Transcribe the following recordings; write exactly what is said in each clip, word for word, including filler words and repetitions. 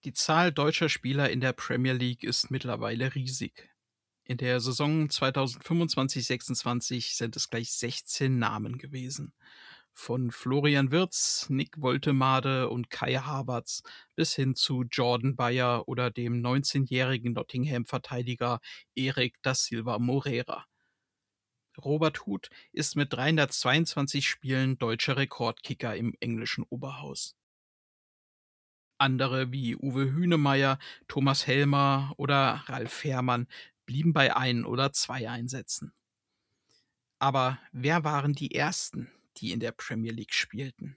Die Zahl deutscher Spieler in der Premier League ist mittlerweile riesig. In der Saison zweitausendfünfundzwanzig sechsundzwanzig sind es gleich sechzehn Namen gewesen. Von Florian Wirtz, Nick Woltemade und Kai Havertz bis hin zu Jordan Bayer oder dem neunzehnjährigen Nottingham-Verteidiger Eric da Silva Moreira. Robert Huth ist mit dreihundertzweiundzwanzig Spielen deutscher Rekordkicker im englischen Oberhaus. Andere wie Uwe Hünemeyer, Thomas Helmer oder Ralf Fährmann blieben bei ein oder zwei Einsätzen. Aber wer waren die Ersten, die in der Premier League spielten?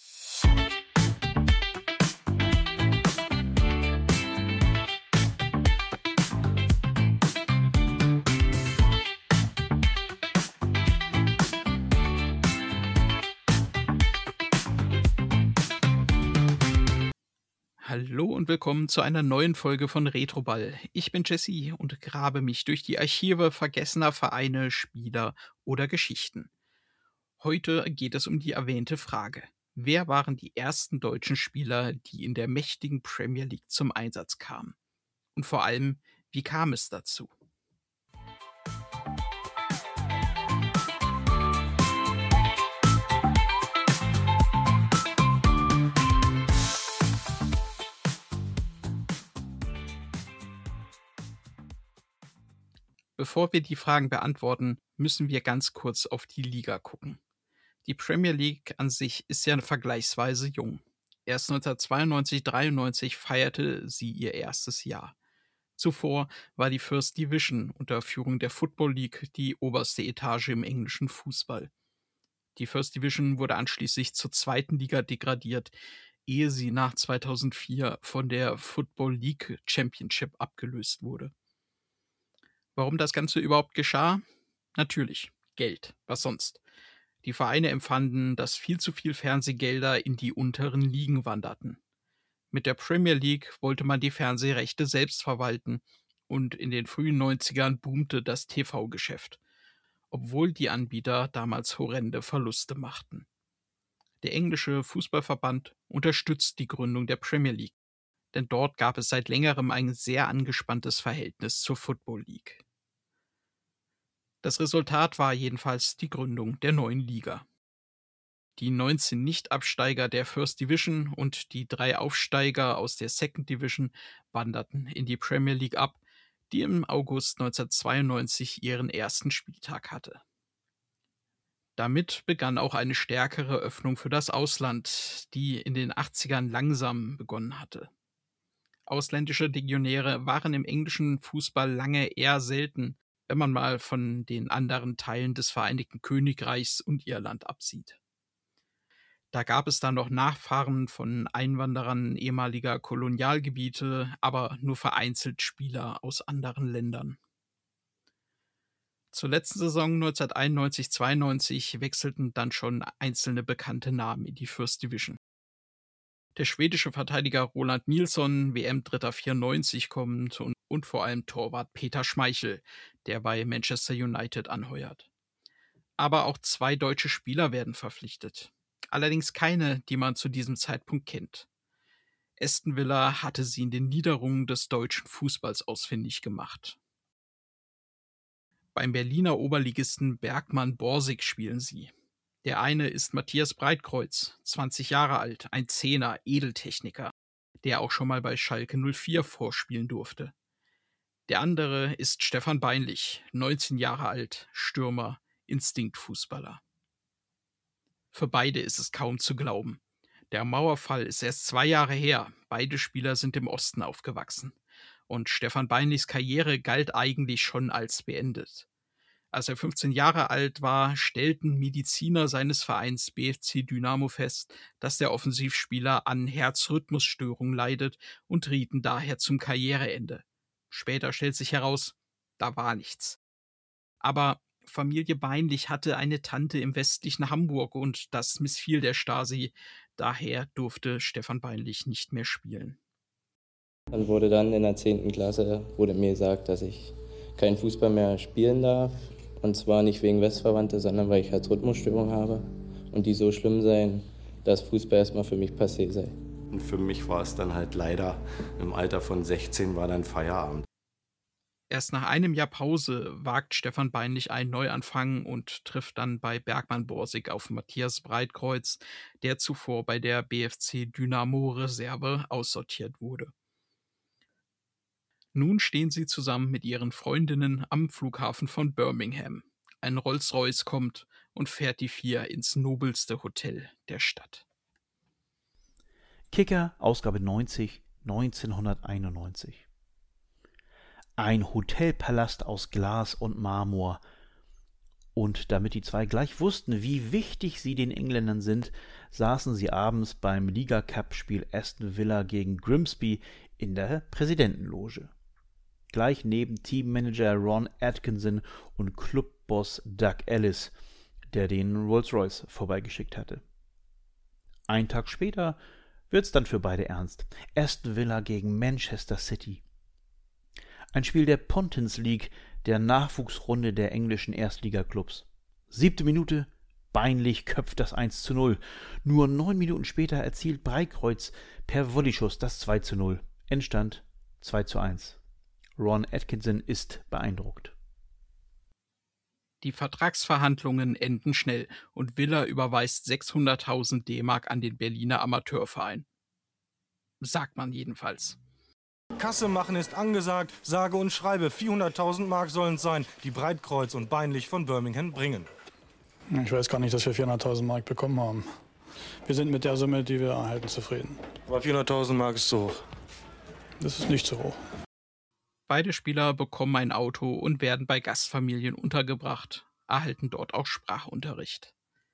Hallo und willkommen zu einer neuen Folge von Retroball. Ich bin Jesse und grabe mich durch die Archive vergessener Vereine, Spieler oder Geschichten. Heute geht es um die erwähnte Frage: Wer waren die ersten deutschen Spieler, die in der mächtigen Premier League zum Einsatz kamen? Und vor allem, wie kam es dazu? Bevor wir die Fragen beantworten, müssen wir ganz kurz auf die Liga gucken. Die Premier League an sich ist ja vergleichsweise jung. Erst neunzehnhundertzweiundneunzig dreiundneunzig feierte sie ihr erstes Jahr. Zuvor war die First Division unter Führung der Football League die oberste Etage im englischen Fußball. Die First Division wurde anschließend zur zweiten Liga degradiert, ehe sie nach zweitausendvier von der Football League Championship abgelöst wurde. Warum das Ganze überhaupt geschah? Natürlich, Geld. Was sonst? Die Vereine empfanden, dass viel zu viel Fernsehgelder in die unteren Ligen wanderten. Mit der Premier League wollte man die Fernsehrechte selbst verwalten und in den frühen neunzigern boomte das T V-Geschäft, obwohl die Anbieter damals horrende Verluste machten. Der englische Fußballverband unterstützt die Gründung der Premier League, denn dort gab es seit längerem ein sehr angespanntes Verhältnis zur Football League. Das Resultat war jedenfalls die Gründung der neuen Liga. Die neunzehn Nicht-Absteiger der First Division und die drei Aufsteiger aus der Second Division wanderten in die Premier League ab, die im August neunzehnhundertzweiundneunzig ihren ersten Spieltag hatte. Damit begann auch eine stärkere Öffnung für das Ausland, die in den achtzigern langsam begonnen hatte. Ausländische Legionäre waren im englischen Fußball lange eher selten, wenn man mal von den anderen Teilen des Vereinigten Königreichs und Irland absieht. Da gab es dann noch Nachfahren von Einwanderern ehemaliger Kolonialgebiete, aber nur vereinzelt Spieler aus anderen Ländern. Zur letzten Saison neunzehnhunderteinundneunzig zweiundneunzig wechselten dann schon einzelne bekannte Namen in die First Division. Der schwedische Verteidiger Roland Nilsson, W M-Dritter vierundneunzig, kommt und, und vor allem Torwart Peter Schmeichel, der bei Manchester United anheuert. Aber auch zwei deutsche Spieler werden verpflichtet. Allerdings keine, die man zu diesem Zeitpunkt kennt. Aston Villa hatte sie in den Niederungen des deutschen Fußballs ausfindig gemacht. Beim Berliner Oberligisten Bergmann Borsig spielen sie. Der eine ist Matthias Breitkreuz, zwanzig Jahre alt, ein Zehner, Edeltechniker, der auch schon mal bei Schalke null vier vorspielen durfte. Der andere ist Stefan Beinlich, neunzehn Jahre alt, Stürmer, Instinktfußballer. Für beide ist es kaum zu glauben. Der Mauerfall ist erst zwei Jahre her, beide Spieler sind im Osten aufgewachsen. Und Stefan Beinlichs Karriere galt eigentlich schon als beendet. Als er fünfzehn Jahre alt war, stellten Mediziner seines Vereins B F C Dynamo fest, dass der Offensivspieler an Herzrhythmusstörungen leidet und rieten daher zum Karriereende. Später stellt sich heraus, da war nichts. Aber Familie Beinlich hatte eine Tante im westlichen Hamburg und das missfiel der Stasi. Daher durfte Stefan Beinlich nicht mehr spielen. Dann wurde dann in der zehnten Klasse wurde mir gesagt, dass ich keinen Fußball mehr spielen darf. Und zwar nicht wegen Westverwandte, sondern weil ich Herzrhythmusstörung habe und die so schlimm seien, dass Fußball erstmal für mich passé sei. Und für mich war es dann halt leider, im Alter von sechzehn war dann Feierabend. Erst nach einem Jahr Pause wagt Stefan Beinlich einen Neuanfang und trifft dann bei Bergmann Borsig auf Matthias Breitkreuz, der zuvor bei der B F C Dynamo Reserve aussortiert wurde. Nun stehen sie zusammen mit ihren Freundinnen am Flughafen von Birmingham. Ein Rolls-Royce kommt und fährt die vier ins nobelste Hotel der Stadt. Kicker, Ausgabe neunzig, neunzehnhunderteinundneunzig. Ein Hotelpalast aus Glas und Marmor. Und damit die zwei gleich wussten, wie wichtig sie den Engländern sind, saßen sie abends beim Liga-Cup-Spiel Aston Villa gegen Grimsby in der Präsidentenloge. Gleich neben Teammanager Ron Atkinson und Clubboss Doug Ellis, der den Rolls-Royce vorbeigeschickt hatte. Einen Tag später wird's dann für beide ernst. Aston Villa gegen Manchester City. Ein Spiel der Pontins League, der Nachwuchsrunde der englischen Erstligaklubs. Siebte Minute, Beinlich köpft das eins zu null. Nur neun Minuten später erzielt Breitkreuz per Volleyschuss das zwei zu null. Endstand zwei zu eins. Ron Atkinson ist beeindruckt. Die Vertragsverhandlungen enden schnell und Villa überweist sechshunderttausend D-Mark an den Berliner Amateurverein. Sagt man jedenfalls. Kasse machen ist angesagt, sage und schreibe, vierhunderttausend Mark sollen es sein, die Breitkreuz und Beinlich von Birmingham bringen. Ich weiß gar nicht, dass wir vierhunderttausend Mark bekommen haben. Wir sind mit der Summe, die wir erhalten, zufrieden. Aber vierhunderttausend Mark ist zu hoch. Das ist nicht zu hoch. Beide Spieler bekommen ein Auto und werden bei Gastfamilien untergebracht, erhalten dort auch Sprachunterricht.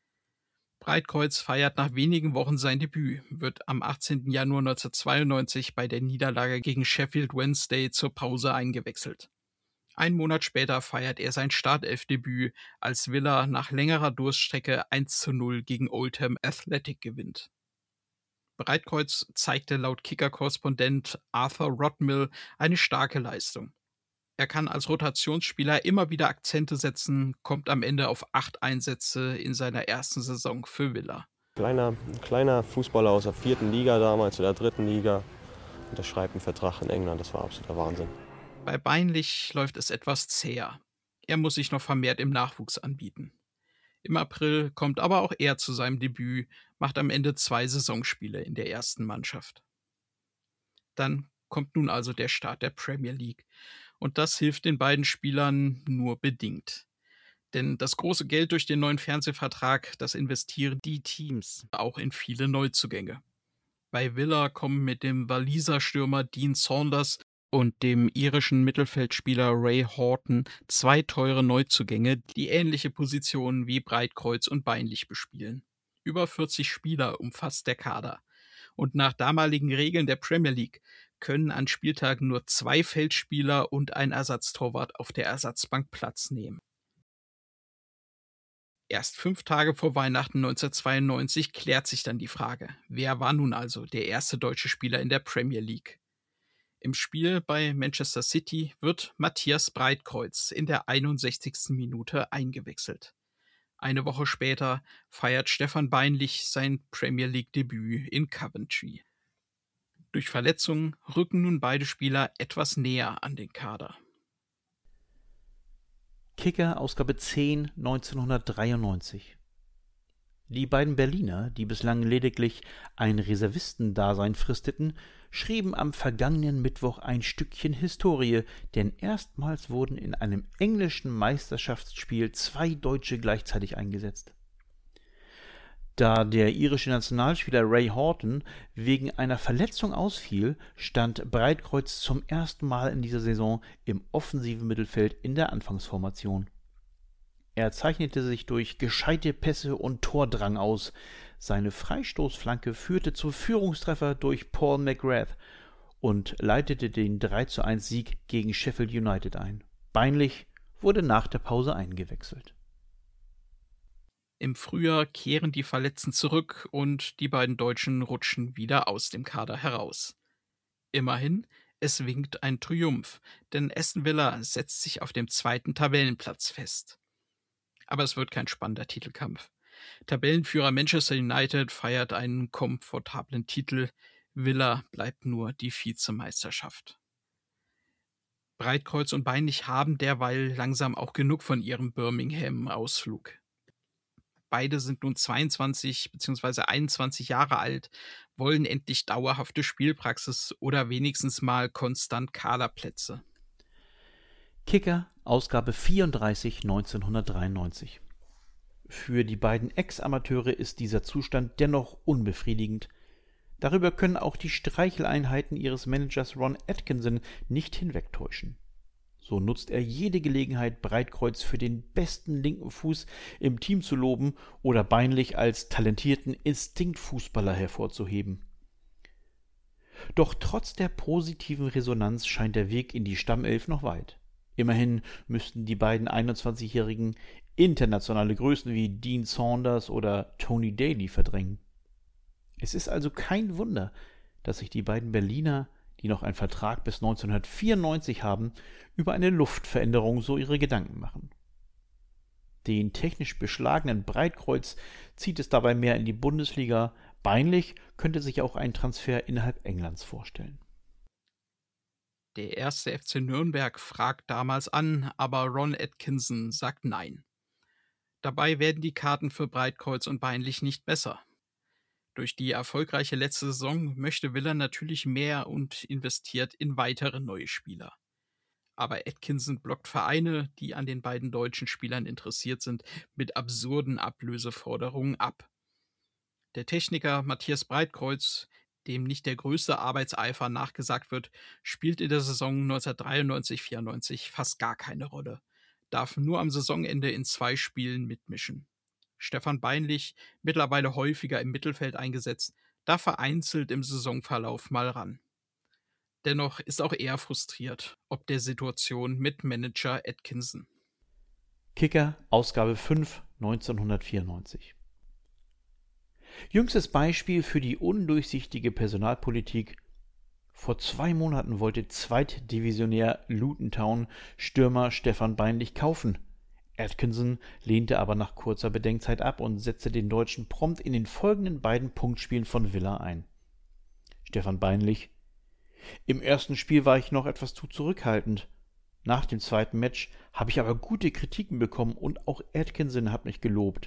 Breitkreuz feiert nach wenigen Wochen sein Debüt, wird am achtzehnten Januar neunzehnhundertzweiundneunzig bei der Niederlage gegen Sheffield Wednesday zur Pause eingewechselt. Einen Monat später feiert er sein Startelfdebüt, als Villa nach längerer Durststrecke eins zu null gegen Oldham Athletic gewinnt. Breitkreuz zeigte laut Kicker-Korrespondent Arthur Rodmill eine starke Leistung. Er kann als Rotationsspieler immer wieder Akzente setzen, kommt am Ende auf acht Einsätze in seiner ersten Saison für Villa. Kleiner, kleiner Fußballer aus der vierten Liga damals, oder der dritten Liga, unterschreibt einen Vertrag in England, das war absoluter Wahnsinn. Bei Beinlich läuft es etwas zäher. Er muss sich noch vermehrt im Nachwuchs anbieten. Im April kommt aber auch er zu seinem Debüt, macht am Ende zwei Saisonspiele in der ersten Mannschaft. Dann kommt nun also der Start der Premier League. Und das hilft den beiden Spielern nur bedingt. Denn das große Geld durch den neuen Fernsehvertrag, das investieren die Teams auch in viele Neuzugänge. Bei Villa kommen mit dem Waliser Stürmer Dean Saunders und dem irischen Mittelfeldspieler Ray Horton zwei teure Neuzugänge, die ähnliche Positionen wie Breitkreuz und Beinlich bespielen. Über vierzig Spieler umfasst der Kader. Und nach damaligen Regeln der Premier League können an Spieltagen nur zwei Feldspieler und ein Ersatztorwart auf der Ersatzbank Platz nehmen. Erst fünf Tage vor Weihnachten neunzehnhundertzweiundneunzig klärt sich dann die Frage, wer war nun also der erste deutsche Spieler in der Premier League? Im Spiel bei Manchester City wird Matthias Breitkreuz in der einundsechzigsten Minute eingewechselt. Eine Woche später feiert Stefan Beinlich sein Premier League-Debüt in Coventry. Durch Verletzungen rücken nun beide Spieler etwas näher an den Kader. Kicker, Ausgabe zehn, neunzehnhundertdreiundneunzig. Die beiden Berliner, die bislang lediglich ein Reservistendasein fristeten, schrieben am vergangenen Mittwoch ein Stückchen Historie, denn erstmals wurden in einem englischen Meisterschaftsspiel zwei Deutsche gleichzeitig eingesetzt. Da der irische Nationalspieler Ray Horton wegen einer Verletzung ausfiel, stand Breitkreuz zum ersten Mal in dieser Saison im offensiven Mittelfeld in der Anfangsformation. Er zeichnete sich durch gescheite Pässe und Tordrang aus. Seine Freistoßflanke führte zum Führungstreffer durch Paul McGrath und leitete den drei zu eins Sieg gegen Sheffield United ein. Beinlich wurde nach der Pause eingewechselt. Im Frühjahr kehren die Verletzten zurück und die beiden Deutschen rutschen wieder aus dem Kader heraus. Immerhin, es winkt ein Triumph, denn Aston Villa setzt sich auf dem zweiten Tabellenplatz fest. Aber es wird kein spannender Titelkampf. Tabellenführer Manchester United feiert einen komfortablen Titel, Villa bleibt nur die Vizemeisterschaft. Breitkreuz und Beinlich haben derweil langsam auch genug von ihrem Birmingham-Ausflug. Beide sind nun zweiundzwanzig bzw. einundzwanzig Jahre alt, wollen endlich dauerhafte Spielpraxis oder wenigstens mal konstant Kaderplätze. Kicker, Ausgabe vierunddreißig, neunzehnhundertdreiundneunzig. Für die beiden Ex-Amateure ist dieser Zustand dennoch unbefriedigend. Darüber können auch die Streicheleinheiten ihres Managers Ron Atkinson nicht hinwegtäuschen. So nutzt er jede Gelegenheit, Breitkreuz für den besten linken Fuß im Team zu loben oder Beinlich als talentierten Instinktfußballer hervorzuheben. Doch trotz der positiven Resonanz scheint der Weg in die Stammelf noch weit. Immerhin müssten die beiden einundzwanzigjährigen internationale Größen wie Dean Saunders oder Tony Daly verdrängen. Es ist also kein Wunder, dass sich die beiden Berliner, die noch einen Vertrag bis neunzehnhundertvierundneunzig haben, über eine Luftveränderung so ihre Gedanken machen. Den technisch beschlagenen Breitkreuz zieht es dabei mehr in die Bundesliga. Beinlich könnte sich auch einen Transfer innerhalb Englands vorstellen. Der erste F C Nürnberg fragt damals an, aber Ron Atkinson sagt nein. Dabei werden die Karten für Breitkreuz und Beinlich nicht besser. Durch die erfolgreiche letzte Saison möchte Villa natürlich mehr und investiert in weitere neue Spieler. Aber Atkinson blockt Vereine, die an den beiden deutschen Spielern interessiert sind, mit absurden Ablöseforderungen ab. Der Techniker Matthias Breitkreuz, dem nicht der größte Arbeitseifer nachgesagt wird, spielt in der Saison neunzehnhundertdreiundneunzig vierundneunzig fast gar keine Rolle, darf nur am Saisonende in zwei Spielen mitmischen. Stefan Beinlich, mittlerweile häufiger im Mittelfeld eingesetzt, darf vereinzelt im Saisonverlauf mal ran. Dennoch ist auch er frustriert, ob der Situation mit Manager Atkinson. Kicker, Ausgabe fünf, neunzehnhundertvierundneunzig. Jüngstes Beispiel für die undurchsichtige Personalpolitik. Vor zwei Monaten wollte Zweitdivisionär Luton Town Stürmer Stefan Beinlich kaufen. Atkinson lehnte aber nach kurzer Bedenkzeit ab und setzte den Deutschen prompt in den folgenden beiden Punktspielen von Villa ein. Stefan Beinlich: Im ersten Spiel war ich noch etwas zu zurückhaltend. Nach dem zweiten Match habe ich aber gute Kritiken bekommen und auch Atkinson hat mich gelobt.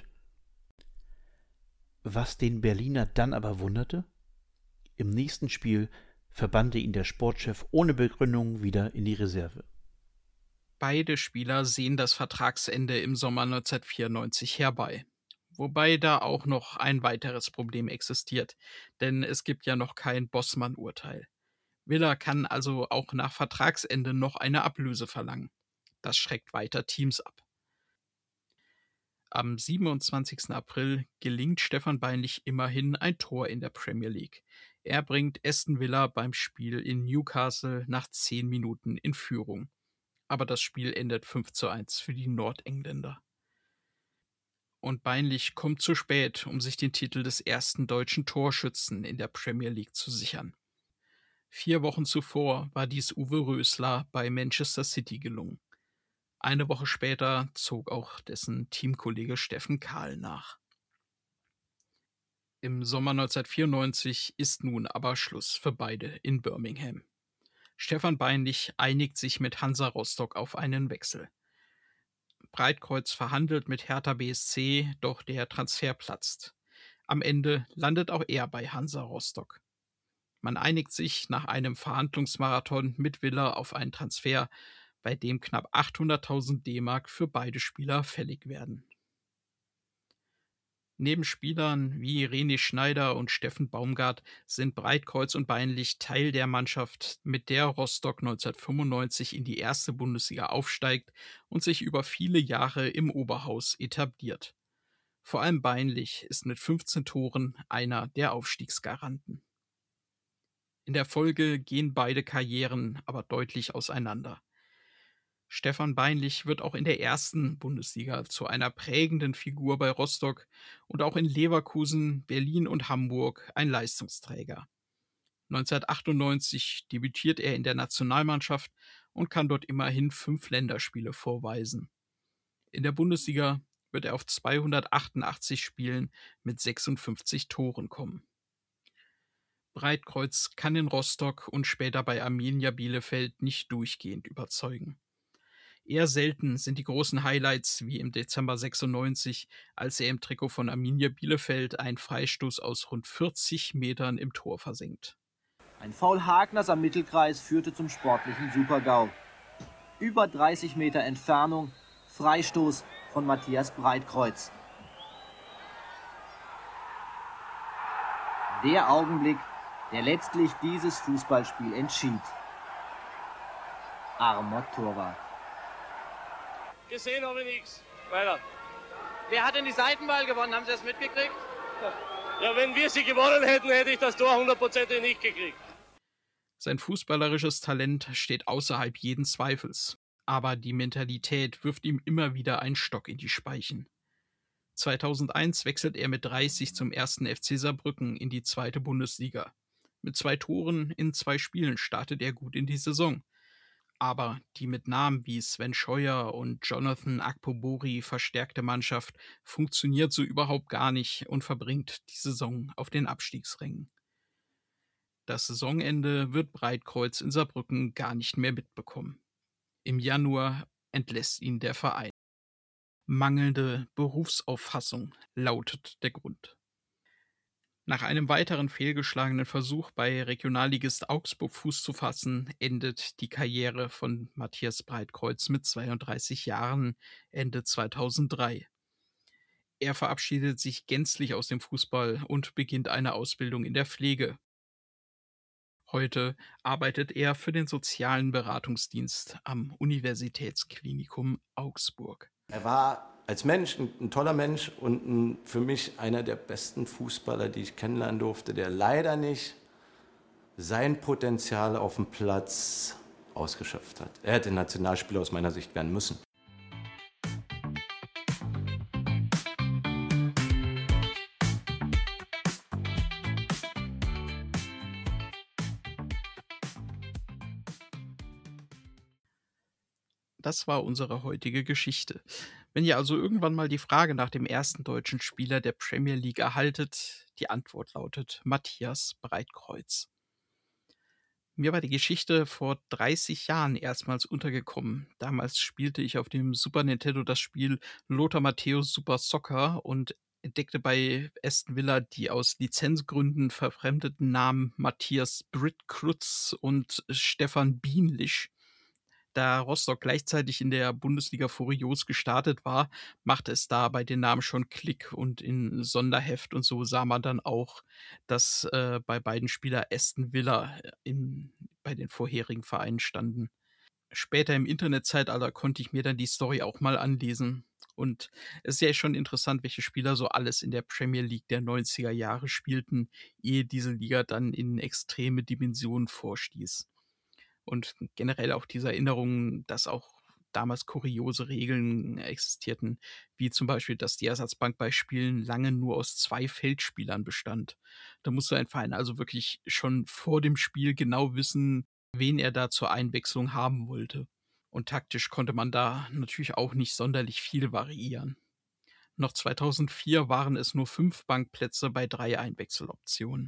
Was den Berliner dann aber wunderte? Im nächsten Spiel verbannte ihn der Sportchef ohne Begründung wieder in die Reserve. Beide Spieler sehen das Vertragsende im Sommer neunzehnhundertvierundneunzig herbei. Wobei da auch noch ein weiteres Problem existiert, denn es gibt ja noch kein Bossmann-Urteil. Villa kann also auch nach Vertragsende noch eine Ablöse verlangen. Das schreckt weiter Teams ab. Am siebenundzwanzigsten April gelingt Stefan Beinlich immerhin ein Tor in der Premier League. Er bringt Aston Villa beim Spiel in Newcastle nach zehn Minuten in Führung. Aber das Spiel endet fünf zu eins für die Nordengländer. Und Beinlich kommt zu spät, um sich den Titel des ersten deutschen Torschützen in der Premier League zu sichern. Vier Wochen zuvor war dies Uwe Rösler bei Manchester City gelungen. Eine Woche später zog auch dessen Teamkollege Steffen Kahl nach. Im Sommer neunzehnhundertvierundneunzig ist nun aber Schluss für beide in Birmingham. Stefan Beinlich einigt sich mit Hansa Rostock auf einen Wechsel. Breitkreuz verhandelt mit Hertha B S C, doch der Transfer platzt. Am Ende landet auch er bei Hansa Rostock. Man einigt sich nach einem Verhandlungsmarathon mit Villa auf einen Transfer, bei dem knapp achthunderttausend D-Mark für beide Spieler fällig werden. Neben Spielern wie René Schneider und Steffen Baumgart sind Breitkreuz und Beinlich Teil der Mannschaft, mit der Rostock neunzehnhundertfünfundneunzig in die erste Bundesliga aufsteigt und sich über viele Jahre im Oberhaus etabliert. Vor allem Beinlich ist mit fünfzehn Toren einer der Aufstiegsgaranten. In der Folge gehen beide Karrieren aber deutlich auseinander. Stefan Beinlich wird auch in der ersten Bundesliga zu einer prägenden Figur bei Rostock und auch in Leverkusen, Berlin und Hamburg ein Leistungsträger. neunzehnhundertachtundneunzig debütiert er in der Nationalmannschaft und kann dort immerhin fünf Länderspiele vorweisen. In der Bundesliga wird er auf zweihundertachtundachtzig Spielen mit sechsundfünfzig Toren kommen. Breitkreuz kann in Rostock und später bei Arminia Bielefeld nicht durchgehend überzeugen. Eher selten sind die großen Highlights wie im Dezember sechsundneunzig, als er im Trikot von Arminia Bielefeld einen Freistoß aus rund vierzig Metern im Tor versenkt. Ein Foul Hagners am Mittelkreis führte zum sportlichen Super-GAU. Über dreißig Meter Entfernung, Freistoß von Matthias Breitkreuz. Der Augenblick, der letztlich dieses Fußballspiel entschied. Armer Torwart. Gesehen habe ich nichts. Weiter. Wer hat denn die Seitenwahl gewonnen? Haben Sie das mitgekriegt? Ja, wenn wir sie gewonnen hätten, hätte ich das Tor hundertprozentig nicht gekriegt. Sein fußballerisches Talent steht außerhalb jeden Zweifels. Aber die Mentalität wirft ihm immer wieder einen Stock in die Speichen. zweitausendeins wechselt er mit dreißig zum ersten F C Saarbrücken in die zweite Bundesliga. Mit zwei Toren in zwei Spielen startet er gut in die Saison. Aber die mit Namen wie Sven Scheuer und Jonathan Akpobori verstärkte Mannschaft funktioniert so überhaupt gar nicht und verbringt die Saison auf den Abstiegsrängen. Das Saisonende wird Breitkreuz in Saarbrücken gar nicht mehr mitbekommen. Im Januar entlässt ihn der Verein. Mangelnde Berufsauffassung lautet der Grund. Nach einem weiteren fehlgeschlagenen Versuch bei Regionalligist Augsburg Fuß zu fassen, endet die Karriere von Matthias Breitkreuz mit zweiunddreißig Jahren Ende zweitausenddrei. Er verabschiedet sich gänzlich aus dem Fußball und beginnt eine Ausbildung in der Pflege. Heute arbeitet er für den sozialen Beratungsdienst am Universitätsklinikum Augsburg. Er war als Mensch ein, ein toller Mensch und ein, für mich einer der besten Fußballer, die ich kennenlernen durfte, der leider nicht sein Potenzial auf dem Platz ausgeschöpft hat. Er hätte Nationalspieler aus meiner Sicht werden müssen. Das war unsere heutige Geschichte. Wenn ihr also irgendwann mal die Frage nach dem ersten deutschen Spieler der Premier League erhaltet, die Antwort lautet Matthias Breitkreuz. Mir war die Geschichte vor dreißig Jahren erstmals untergekommen. Damals spielte ich auf dem Super Nintendo das Spiel Lothar Matthäus Super Soccer und entdeckte bei Aston Villa die aus Lizenzgründen verfremdeten Namen Matthias Breitkreuz und Stefan Bienlich. Da Rostock gleichzeitig in der Bundesliga furios gestartet war, machte es da bei den Namen schon Klick und in Sonderheft und so sah man dann auch, dass äh, bei beiden Spieler Aston Villa in, bei den vorherigen Vereinen standen. Später im Internetzeitalter konnte ich mir dann die Story auch mal anlesen. Und es ist ja schon interessant, welche Spieler so alles in der Premier League der neunziger Jahre spielten, ehe diese Liga dann in extreme Dimensionen vorstieß. Und generell auch diese Erinnerung, dass auch damals kuriose Regeln existierten, wie zum Beispiel, dass die Ersatzbank bei Spielen lange nur aus zwei Feldspielern bestand. Da musste ein Verein also wirklich schon vor dem Spiel genau wissen, wen er da zur Einwechslung haben wollte. Und taktisch konnte man da natürlich auch nicht sonderlich viel variieren. Noch zweitausendvier waren es nur fünf Bankplätze bei drei Einwechseloptionen.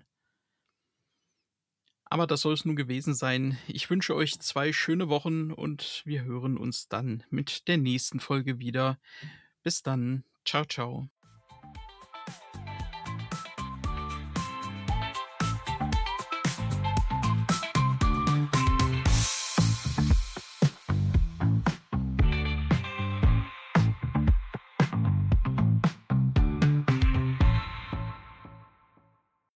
Aber das soll es nun gewesen sein. Ich wünsche euch zwei schöne Wochen und wir hören uns dann mit der nächsten Folge wieder. Bis dann. Ciao, ciao.